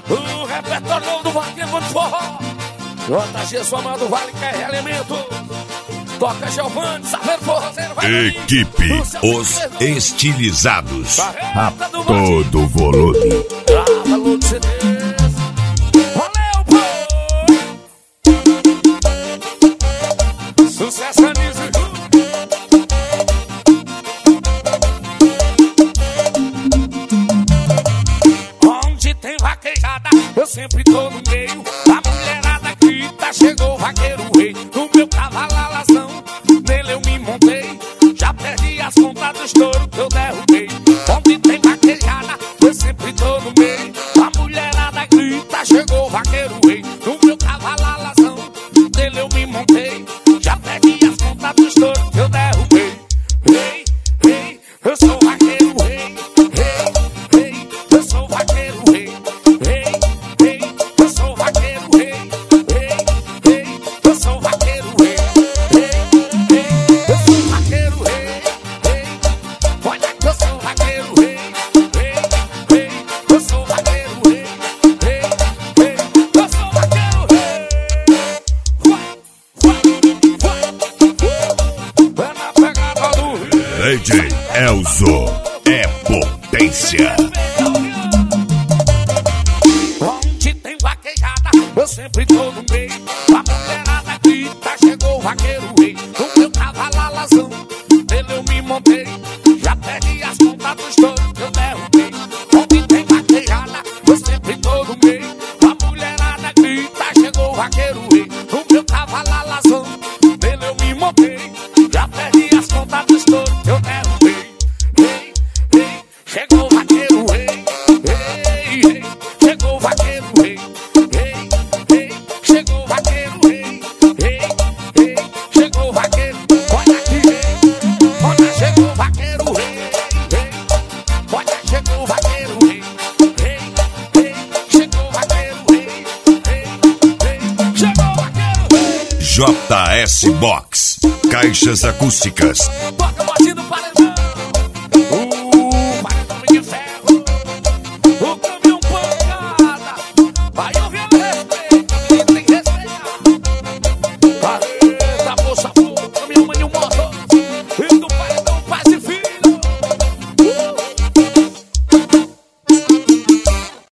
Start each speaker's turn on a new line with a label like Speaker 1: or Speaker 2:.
Speaker 1: O repertório novo do Vaqueiro do Forró. JG Somado Vale quer elemento. Toca Giovanni, Saveiro Forrozeiro.
Speaker 2: Equipe Os Estilizados. A todo volume.
Speaker 1: Grava Lúcio CDs. Valeu, pô. Sucesso Anísio. Onde tem vaquejada, eu sempre tô no meio. A mulherada grita, chegou o vaqueiro rei. No meu cavalo alazão, nele eu me montei. Já perdi as contas do estouro que eu derrubei. Onde tem vaquejada, eu sempre tô no meio. A mulherada grita, chegou o vaqueiro rei. No meu cavalo alazão, nele eu me montei. Já perdi as contas do estouro que eu derrubei. Rei, rei, eu sou o vaqueiro rei. Rei, rei, eu sou o vaqueiro rei. Rei, rei, eu sou o vaqueiro rei. Rei, rei, eu sou o vaqueiro rei. Rei, rei, eu sou o vaqueiro rei. Rei, olha que eu sou o vaqueiro rei. Rei, rei, eu sou o vaqueiro rei. Rei, rei, eu sou o vaqueiro rei. Vai na pegada do rio.
Speaker 2: DJ Elzo é potência.
Speaker 1: Onde tem vaquejada, eu sempre tô no meio. A mulherada grita, chegou o vaqueiro rei. No meu cavalo alazão, nele eu me montei. Já perdi as contas do estouro que eu derrubei. Onde tem vaquejada, eu sempre tô no meio. A mulherada grita, chegou o vaqueiro rei. No meu cavalo alazão, nele eu me montei. Já perdi as contas do estouro que eu derrubei. Rei, rei, chegou o vaqueiro rei. Rei, rei, chegou o vaqueiro rei. Rei, rei, chegou o vaqueiro rei. Rei, rei, chegou o vaqueiro. Olha aqui, rei. Olha, chegou o vaqueiro rei. Rei, olha, chegou o vaqueiro rei. Rei, rei, chegou o vaqueiro rei. Rei, rei, chegou o vaqueiro rei.
Speaker 2: JS Box. Caixas acústicas.
Speaker 1: Toca o batido pra